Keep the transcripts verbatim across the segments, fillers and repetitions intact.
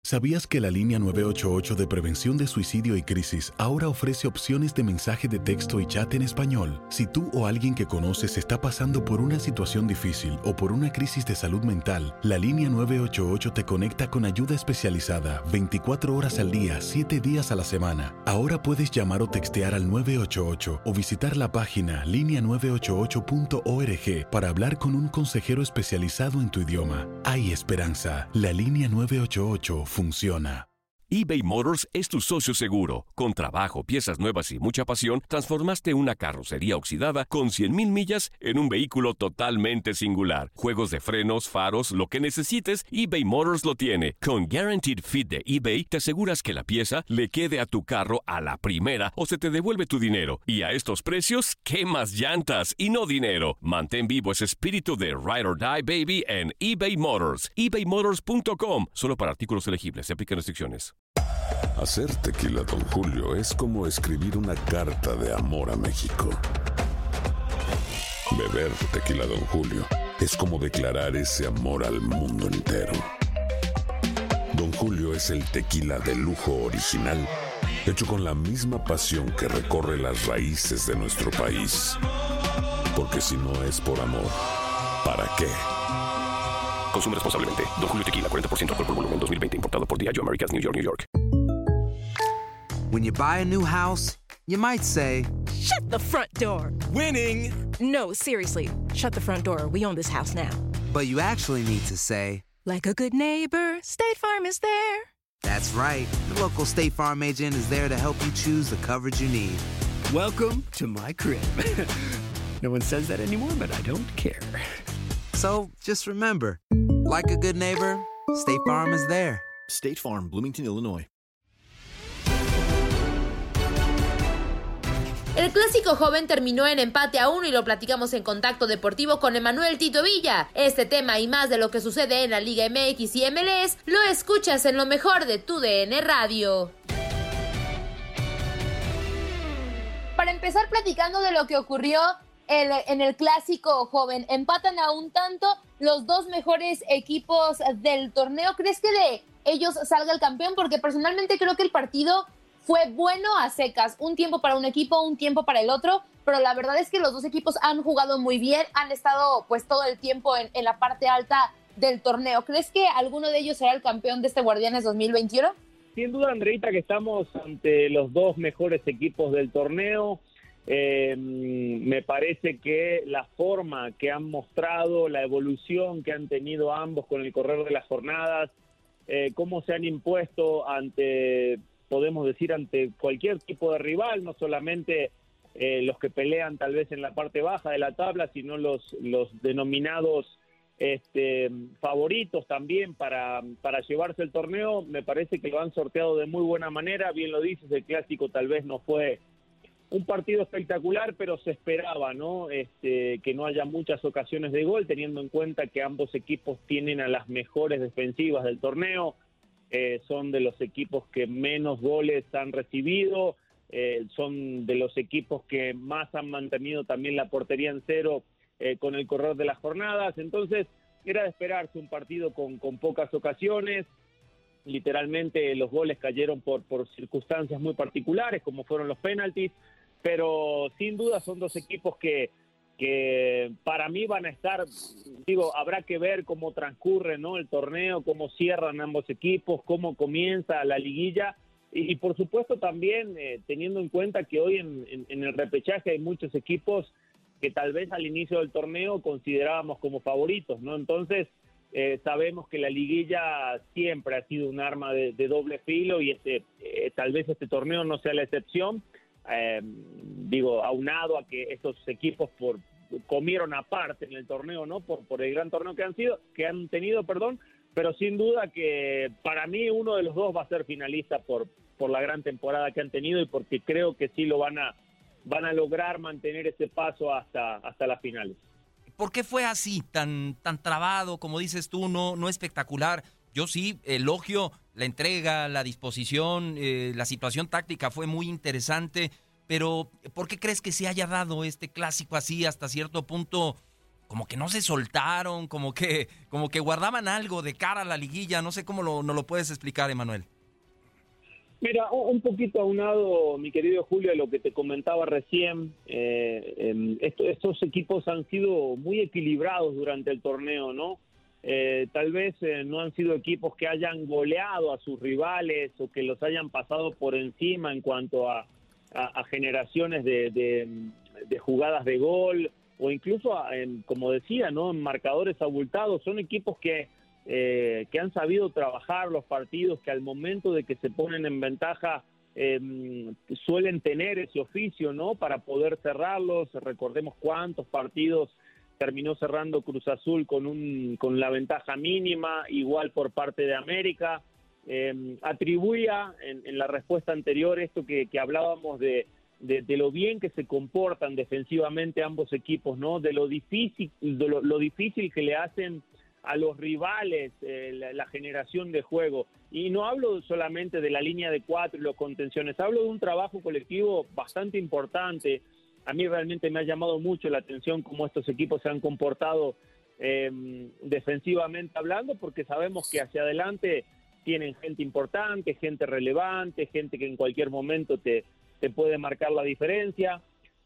¿Sabías que la línea nueve ocho ocho de prevención de suicidio y crisis ahora ofrece opciones de mensaje de texto y chat en español? Si tú o alguien que conoces está pasando por una situación difícil o por una crisis de salud mental, la línea nueve ocho ocho te conecta con ayuda especializada veinticuatro horas al día, siete días a la semana. Ahora puedes llamar o textear al nueve ocho ocho o visitar la página línea nueve ocho ocho punto org para hablar con un consejero especializado en tu idioma. Hay esperanza. La línea nueve ocho ocho funciona. eBay Motors es tu socio seguro. Con trabajo, piezas nuevas y mucha pasión, transformaste una carrocería oxidada con cien mil millas en un vehículo totalmente singular. Juegos de frenos, faros, lo que necesites, eBay Motors lo tiene. Con Guaranteed Fit de eBay, te aseguras que la pieza le quede a tu carro a la primera o se te devuelve tu dinero. Y a estos precios, ¿qué más llantas y no dinero? Mantén vivo ese espíritu de Ride or Die, baby, en eBay Motors. ebay motors punto com. Solo para artículos elegibles. Se aplican restricciones. Hacer tequila Don Julio es como escribir una carta de amor a México. Beber tequila Don Julio es como declarar ese amor al mundo entero. Don Julio es el tequila de lujo original, hecho con la misma pasión que recorre las raíces de nuestro país. Porque si no es por amor, ¿para qué? Consume responsablemente. Don Julio Tequila, cuarenta por ciento alcohol por volumen, dos mil veinte, importado por Diageo Americas, New York, New York. When you buy a new house, you might say, "Shut the front door." Winning! No, seriously. Shut the front door. We own this house now. But you actually need to say, like a good neighbor, State Farm is there. That's right. The local State Farm agent is there to help you choose the coverage you need. Welcome to my crib. No one says that anymore, but I don't care. So just remember, like a good neighbor, State Farm is there. State Farm, Bloomington, Illinois. El clásico joven terminó en empate a uno y lo platicamos en Contacto Deportivo con Emanuel Tito Villa. Este tema y más de lo que sucede en la Liga M X y M L S lo escuchas en lo mejor de tu D N Radio. Para empezar platicando de lo que ocurrió el, en el clásico joven, empatan a un tanto los dos mejores equipos del torneo. ¿Crees que de ellos salga el campeón? Porque personalmente creo que el partido fue bueno a secas, un tiempo para un equipo, un tiempo para el otro, pero la verdad es que los dos equipos han jugado muy bien, han estado pues todo el tiempo en, en la parte alta del torneo. ¿Crees que alguno de ellos será el campeón de este Guardianes dos mil veintiuno? Sin duda, Andreita, que estamos ante los dos mejores equipos del torneo. Eh, me parece que la forma que han mostrado, la evolución que han tenido ambos con el correr de las jornadas, eh, cómo se han impuesto ante, podemos decir, ante cualquier tipo de rival, no solamente eh, los que pelean tal vez en la parte baja de la tabla, sino los, los denominados este, favoritos también para, para llevarse el torneo. Me parece que lo han sorteado de muy buena manera. Bien lo dices, el clásico tal vez no fue un partido espectacular, pero se esperaba, ¿no? Este, que no haya muchas ocasiones de gol, teniendo en cuenta que ambos equipos tienen a las mejores defensivas del torneo. Eh, son de los equipos que menos goles han recibido, eh, son de los equipos que más han mantenido también la portería en cero eh, con el correr de las jornadas. Entonces era de esperarse un partido con, con pocas ocasiones. Literalmente los goles cayeron por, por circunstancias muy particulares, como fueron los penaltis, pero sin duda son dos equipos que que para mí van a estar, digo, habrá que ver cómo transcurre, ¿no?, el torneo, cómo cierran ambos equipos, cómo comienza la liguilla, y, y por supuesto también eh, teniendo en cuenta que hoy en, en, en el repechaje hay muchos equipos que tal vez al inicio del torneo considerábamos como favoritos, ¿no? Entonces eh, sabemos que la liguilla siempre ha sido un arma de, de doble filo, y este eh, tal vez este torneo no sea la excepción. Eh, digo, aunado a que estos equipos por comieron aparte en el torneo, ¿no? Por, por el gran torneo que han sido, que han tenido, perdón, pero sin duda que para mí uno de los dos va a ser finalista por, por la gran temporada que han tenido, y porque creo que sí lo van a van a lograr mantener ese paso hasta, hasta las finales. ¿Por qué fue así, tan, tan trabado, como dices tú, no, no espectacular? Yo sí elogio la entrega, la disposición, eh, la situación táctica fue muy interesante, pero ¿por qué crees que se haya dado este clásico así hasta cierto punto como que no se soltaron, como que, como que guardaban algo de cara a la liguilla. No sé cómo lo, nos lo puedes explicar, Emanuel. Mira, un poquito aunado, mi querido Julio, a lo que te comentaba recién, eh, eh, esto, estos equipos han sido muy equilibrados durante el torneo, ¿no? Eh, tal vez eh, no han sido equipos que hayan goleado a sus rivales o que los hayan pasado por encima en cuanto a, a, a generaciones de, de, de jugadas de gol o incluso, a, en, como decía, ¿no? En marcadores abultados. Son equipos que, eh, que han sabido trabajar los partidos, que al momento de que se ponen en ventaja eh, suelen tener ese oficio, ¿no? Para poder cerrarlos. Recordemos cuántos partidos terminó cerrando Cruz Azul con un con la ventaja mínima, igual por parte de América. Eh, atribuía en, en la respuesta anterior esto que, que hablábamos de, de, de lo bien que se comportan defensivamente ambos equipos, ¿no? De lo difícil, de lo, lo difícil que le hacen a los rivales eh, la, la generación de juego. Y no hablo solamente de la línea de cuatro y los contenciones, hablo de un trabajo colectivo bastante importante. A mí realmente me ha llamado mucho la atención cómo estos equipos se han comportado eh, defensivamente hablando, porque sabemos que hacia adelante tienen gente importante, gente relevante, gente que en cualquier momento te, te puede marcar la diferencia,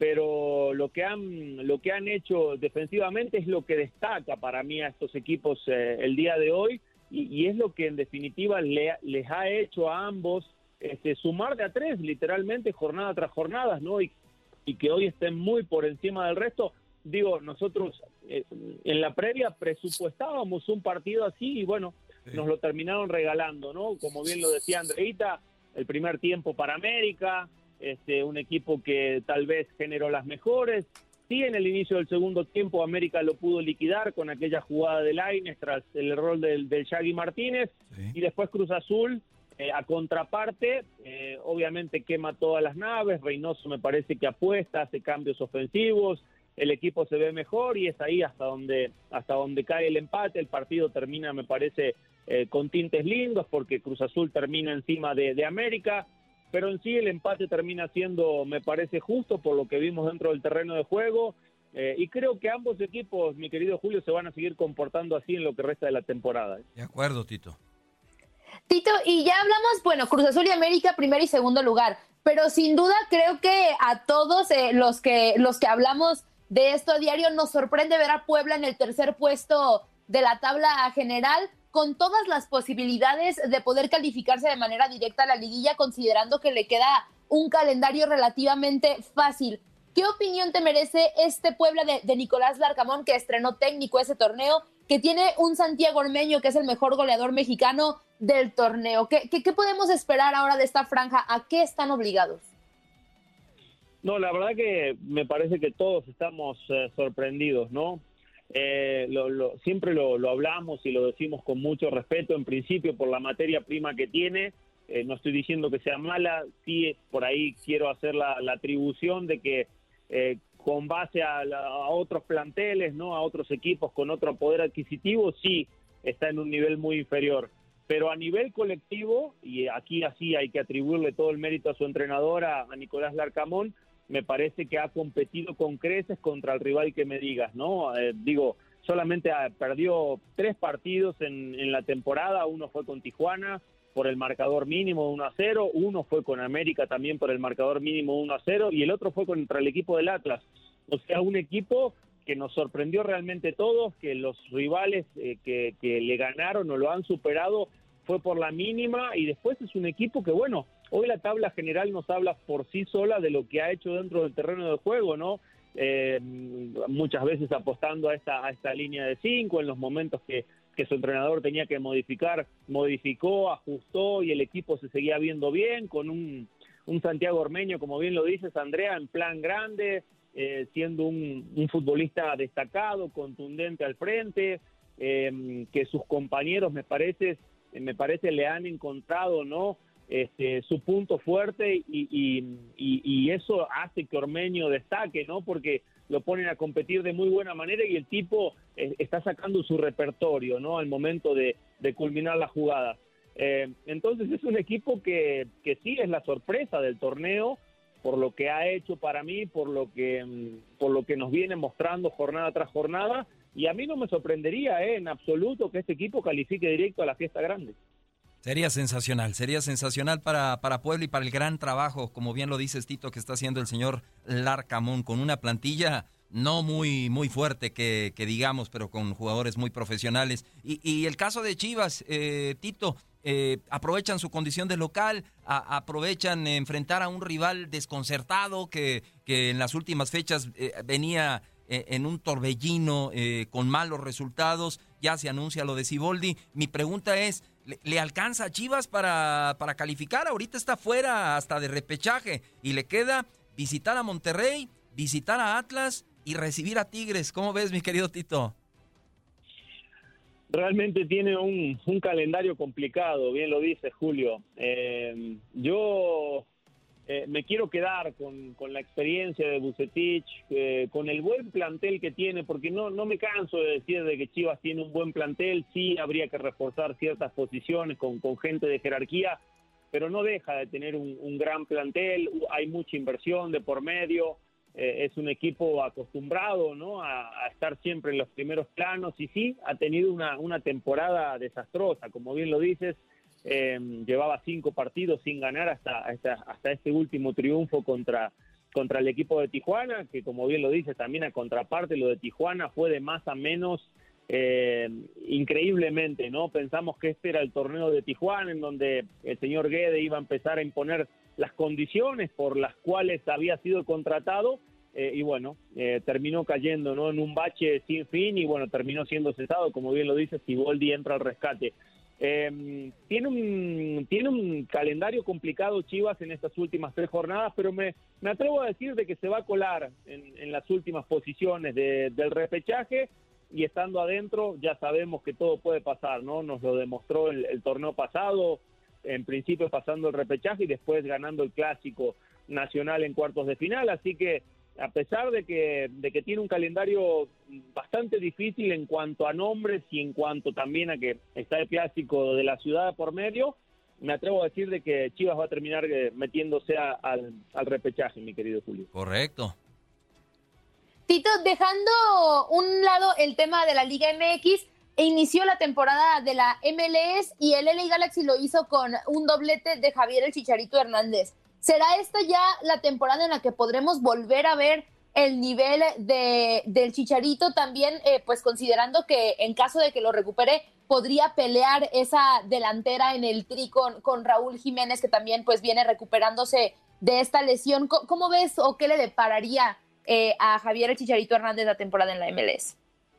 pero lo que han lo que han hecho defensivamente es lo que destaca para mí a estos equipos eh, el día de hoy, y, y es lo que en definitiva le, les ha hecho a ambos este, sumar de a tres, literalmente, jornada tras jornada, ¿no? Y y que hoy estén muy por encima del resto. Digo, nosotros eh, en la previa presupuestábamos un partido así y bueno, sí, nos lo terminaron regalando, ¿no? Como bien lo decía Andreita, el primer tiempo para América, este, un equipo que tal vez generó las mejores. Sí, en el inicio del segundo tiempo América lo pudo liquidar con aquella jugada de Lainez tras el error del, del Shaggy Martínez, sí, y después Cruz Azul, Eh, a contraparte, eh, obviamente quema todas las naves. Reynoso me parece que apuesta, hace cambios ofensivos, el equipo se ve mejor y es ahí hasta donde hasta donde cae el empate. El partido termina, me parece, eh, con tintes lindos porque Cruz Azul termina encima de, de América, pero en sí el empate termina siendo, me parece, justo por lo que vimos dentro del terreno de juego. Eh, y creo que ambos equipos, mi querido Julio, se van a seguir comportando así en lo que resta de la temporada. De acuerdo, Tito. Tito, y ya hablamos, bueno, Cruz Azul y América, primer y segundo lugar, pero sin duda creo que a todos eh, los que los que hablamos de esto a diario nos sorprende ver a Puebla en el tercer puesto de la tabla general, con todas las posibilidades de poder calificarse de manera directa a la liguilla, considerando que le queda un calendario relativamente fácil. ¿Qué opinión te merece este Puebla de, de Nicolás Larcamón, que estrenó técnico ese torneo, que tiene un Santiago Ormeño, que es el mejor goleador mexicano del torneo? ¿Qué, qué, qué podemos esperar ahora de esta franja? ¿A qué están obligados? No, la verdad que me parece que todos estamos eh, sorprendidos, ¿no? Eh, lo, lo, siempre lo, lo hablamos y lo decimos con mucho respeto, en principio por la materia prima que tiene. Eh, no estoy diciendo que sea mala, sí, por ahí quiero hacer la, la atribución de que eh, con base a, la, a otros planteles, ¿no? A otros equipos con otro poder adquisitivo, sí está en un nivel muy inferior. Pero a nivel colectivo, y aquí así hay que atribuirle todo el mérito a su entrenador, a, a Nicolás Larcamón, me parece que ha competido con creces contra el rival que me digas, ¿no? Eh, digo, solamente ha, perdió tres partidos en, en la temporada. Uno fue con Tijuana por el marcador mínimo uno a cero, uno fue con América también por el marcador mínimo uno a cero y el otro fue contra el equipo del Atlas. O sea, un equipo que nos sorprendió realmente todos, que los rivales eh, que, que le ganaron o lo han superado fue por la mínima, y después es un equipo que, bueno, hoy la tabla general nos habla por sí sola de lo que ha hecho dentro del terreno de juego, ¿no? Eh, muchas veces apostando a esta, a esta línea de cinco, en los momentos que, que su entrenador tenía que modificar, modificó, ajustó y el equipo se seguía viendo bien, con un, un Santiago Ormeño, como bien lo dices, Andrea, en plan grande, eh, siendo un, un futbolista destacado, contundente al frente, eh, que sus compañeros, me parece, me parece le han encontrado, ¿no?, Este, su punto fuerte, y, y, y, y eso hace que Ormeño destaque, ¿no? Porque lo ponen a competir de muy buena manera y el tipo eh, está sacando su repertorio, ¿no? Al momento de, de culminar la jugada. Eh, entonces es un equipo que, que sí es la sorpresa del torneo, por lo que ha hecho para mí, por lo que, por lo que nos viene mostrando jornada tras jornada, y a mí no me sorprendería eh, en absoluto que este equipo califique directo a la fiesta grande. Sería sensacional, sería sensacional para, para Puebla y para el gran trabajo, como bien lo dices, Tito, que está haciendo el señor Larcamón, con una plantilla no muy muy fuerte que, que digamos, pero con jugadores muy profesionales. Y, y el caso de Chivas, eh, Tito, eh, aprovechan su condición de local, a, aprovechan enfrentar a un rival desconcertado que, que en las últimas fechas eh, venía eh, en un torbellino eh, con malos resultados. Ya se anuncia lo de Siboldi. Mi pregunta es, ¿le, le alcanza a Chivas para, para calificar? Ahorita está fuera hasta de repechaje y le queda visitar a Monterrey, visitar a Atlas y recibir a Tigres. ¿Cómo ves, mi querido Tito? Realmente tiene un, un calendario complicado, bien lo dice Julio. Eh, yo eh, me quiero quedar con, con la experiencia de Vucetich, eh, con el buen plantel que tiene, porque no, no me canso de decir de que Chivas tiene un buen plantel. Sí, habría que reforzar ciertas posiciones con, con gente de jerarquía, pero no deja de tener un, un gran plantel. Hay mucha inversión de por medio. Eh, es un equipo acostumbrado, ¿no?, a, a estar siempre en los primeros planos, y sí, ha tenido una, una temporada desastrosa, como bien lo dices. Eh, llevaba cinco partidos sin ganar hasta, hasta, hasta este último triunfo contra, contra el equipo de Tijuana, que como bien lo dices, también a contraparte lo de Tijuana fue de más a menos, eh, increíblemente, ¿no? Pensamos que este era el torneo de Tijuana, en donde el señor Guede iba a empezar a imponer las condiciones por las cuales había sido contratado, eh, y bueno, eh, terminó cayendo, ¿no?, en un bache sin fin, y bueno, terminó siendo cesado, como bien lo dice, Siboldi entra al rescate. Eh, tiene un tiene un calendario complicado Chivas en estas últimas tres jornadas, pero me, me atrevo a decir de que se va a colar en, en las últimas posiciones de, del repechaje, y estando adentro ya sabemos que todo puede pasar, ¿no? Nos lo demostró el, el torneo pasado, en principio pasando el repechaje y después ganando el clásico nacional en cuartos de final. Así que a pesar de que, de que tiene un calendario bastante difícil en cuanto a nombres y en cuanto también a que está el clásico de la ciudad por medio, me atrevo a decir de que Chivas va a terminar metiéndose a, al, al repechaje, mi querido Julio. Correcto. Tito, dejando un lado el tema de la Liga M X, inició la temporada de la M L S y el L A Galaxy lo hizo con un doblete de Javier el Chicharito Hernández. ¿Será esta ya la temporada en la que podremos volver a ver el nivel de, del Chicharito? También, eh, pues considerando que en caso de que lo recupere, podría pelear esa delantera en el tri con, con Raúl Jiménez, que también pues viene recuperándose de esta lesión. ¿Cómo, cómo ves o qué le depararía eh, a Javier el Chicharito Hernández la temporada en la M L S?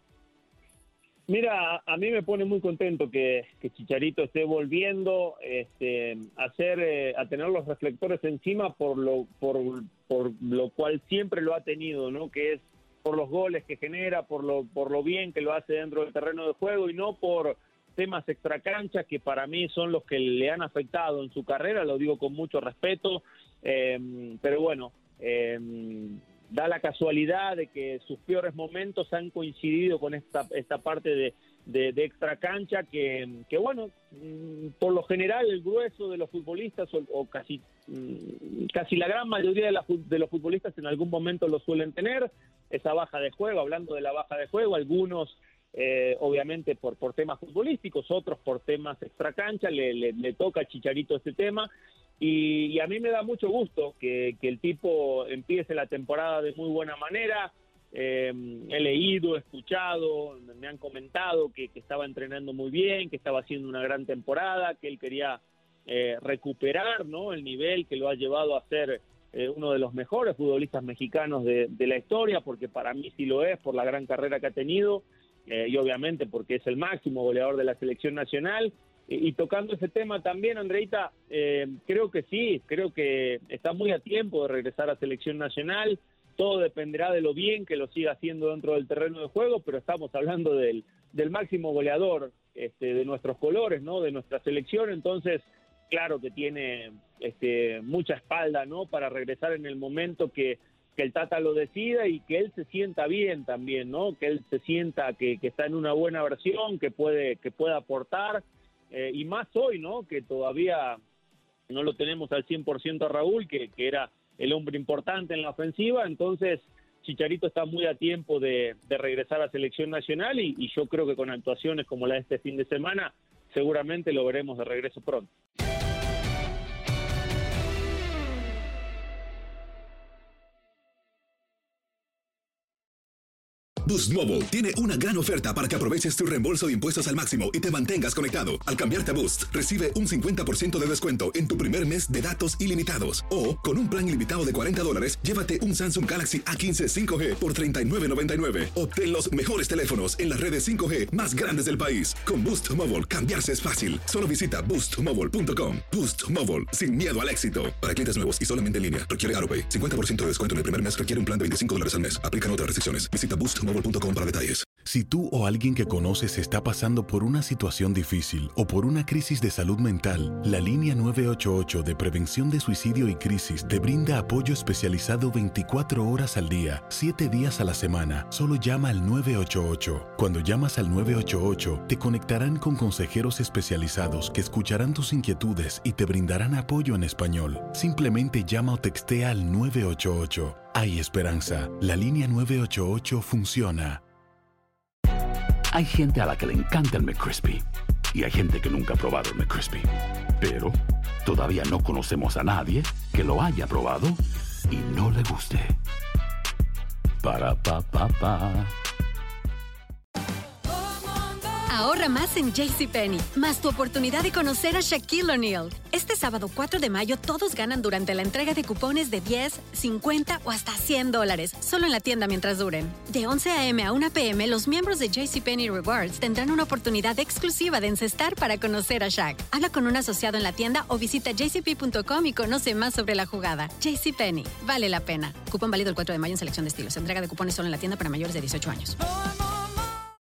Mira, a mí me pone muy contento que, que Chicharito esté volviendo este, a, hacer, eh, a tener los reflectores encima por lo, por, por lo cual siempre lo ha tenido, ¿no? Que es por los goles que genera, por lo, por lo bien que lo hace dentro del terreno de juego, y no por temas extracancha que para mí son los que le han afectado en su carrera, lo digo con mucho respeto, eh, pero bueno, eh, da la casualidad de que sus peores momentos han coincidido con esta esta parte de, de, de extracancha que, que, bueno, por lo general el grueso de los futbolistas o, o casi, casi la gran mayoría de, la, de los futbolistas en algún momento lo suelen tener, esa baja de juego. Hablando de la baja de juego, algunos eh, obviamente por, por temas futbolísticos, otros por temas extracancha, le, le, le toca a Chicharito este tema. Y, y a mí me da mucho gusto que, que el tipo empiece la temporada de muy buena manera. Eh, he leído, he escuchado, me han comentado que, que estaba entrenando muy bien, que estaba haciendo una gran temporada, que él quería eh, recuperar, ¿no?, el nivel que lo ha llevado a ser eh, uno de los mejores futbolistas mexicanos de, de la historia, porque para mí sí lo es, por la gran carrera que ha tenido, eh, y obviamente porque es el máximo goleador de la selección nacional. Y tocando ese tema también, Andreita, eh, creo que sí, creo que está muy a tiempo de regresar a selección nacional. Todo dependerá de lo bien que lo siga haciendo dentro del terreno de juego, pero estamos hablando del, del máximo goleador este, de nuestros colores, ¿no?, de nuestra selección. Entonces, claro que tiene este, mucha espalda, ¿no?, para regresar en el momento que, que el Tata lo decida, y que él se sienta bien también, ¿no?, que él se sienta que, que está en una buena versión, que puede, que pueda aportar. Eh, y más hoy, ¿no?, que todavía no lo tenemos al cien por ciento a Raúl, que, que era el hombre importante en la ofensiva, entonces Chicharito está muy a tiempo de, de regresar a selección nacional y, y yo creo que con actuaciones como la de este fin de semana seguramente lo veremos de regreso pronto. Boost Mobile tiene una gran oferta para que aproveches tu reembolso de impuestos al máximo y te mantengas conectado. Al cambiarte a Boost, recibe un cincuenta por ciento de descuento en tu primer mes de datos ilimitados. O, con un plan ilimitado de cuarenta dólares, llévate un Samsung Galaxy A quince cinco G por treinta y nueve noventa y nueve. Obtén los mejores teléfonos en las redes cinco G más grandes del país. Con Boost Mobile, cambiarse es fácil. Solo visita boost mobile punto com. Boost Mobile, sin miedo al éxito. Para clientes nuevos y solamente en línea, requiere AroPay. cincuenta por ciento de descuento en el primer mes, requiere un plan de veinticinco dólares al mes. Aplican otras restricciones. Visita boost mobile punto com para detalles. Si tú o alguien que conoces está pasando por una situación difícil o por una crisis de salud mental, la línea nueve ocho ocho de prevención de suicidio y crisis te brinda apoyo especializado veinticuatro horas al día, siete días a la semana. Solo llama al nueve ocho ocho. Cuando llamas al nueve ocho ocho, te conectarán con consejeros especializados que escucharán tus inquietudes y te brindarán apoyo en español. Simplemente llama o textea al nueve ocho ocho. Hay esperanza. La línea nueve ocho ocho funciona. Hay gente a la que le encanta el McCrispy y hay gente que nunca ha probado el McCrispy. Pero todavía no conocemos a nadie que lo haya probado y no le guste. Para pa pa pa. Ahorra más en JCPenney, más tu oportunidad de conocer a Shaquille O'Neal. Este sábado cuatro de mayo todos ganan durante la entrega de cupones de diez, cincuenta o hasta cien dólares, solo en la tienda mientras duren. De once a eme a una pe eme, los miembros de JCPenney Rewards tendrán una oportunidad exclusiva de encestar para conocer a Shaq. Habla con un asociado en la tienda o visita j c p punto com y conoce más sobre la jugada. JCPenney, vale la pena. Cupón válido el cuatro de mayo en selección de estilos. Entrega de cupones solo en la tienda para mayores de dieciocho años.